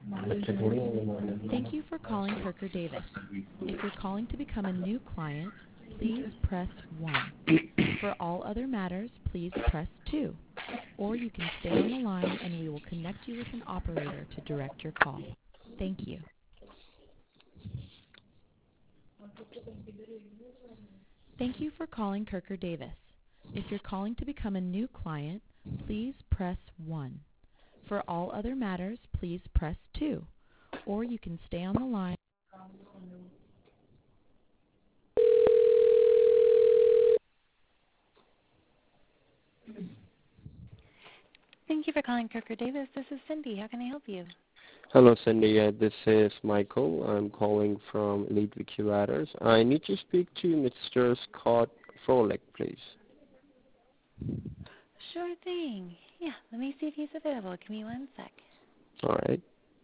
Thank you for calling Kirker Davis. If you're calling to become a new client, please press 1. For all other matters, please press 2. Or you can stay on the line and we will connect you with an operator to direct your call. Thank you. Thank you for calling Kirker Davis. If you're calling to become a new client, please press 1. For all other matters, please press 2. Or you can stay on the line. Thank you for calling Kirker Davis. This is Cindy. How can I help you? Hello, Cindy. This is Michael. I'm calling from Elite Ladders. I need to speak to Mr. Scott Froelich, please. Sure thing. Yeah, let me see if he's available. Give me 1 sec. All right.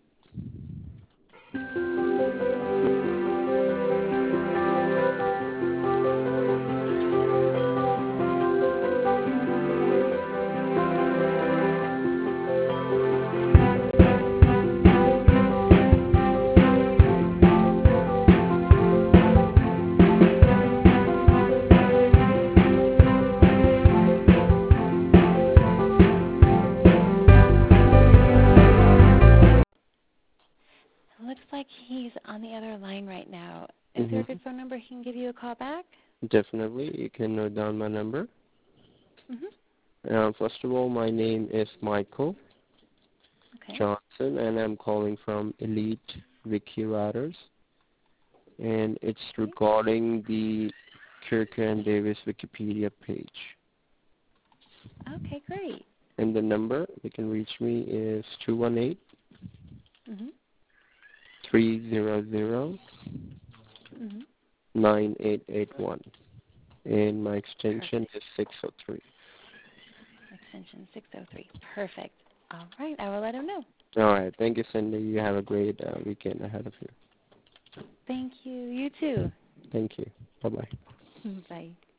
Looks like he's on the other line right now. Is there a good phone number he can give you a call back? Definitely. You can note down my number. Mm-hmm. First of all, my name is Michael Johnson, and I'm calling from Elite Ladders. And it's regarding the Kirker and Davis Wikipedia page. Okay, great. And the number you can reach me is 218 Mm-hmm. 300 Mm-hmm. 9881. And my extension is 603. Extension 603. Perfect. All right, I will let him know. All right. Thank you, Cindy. You have a great weekend ahead of you. Thank you. You too. Thank you. Bye-bye. Bye.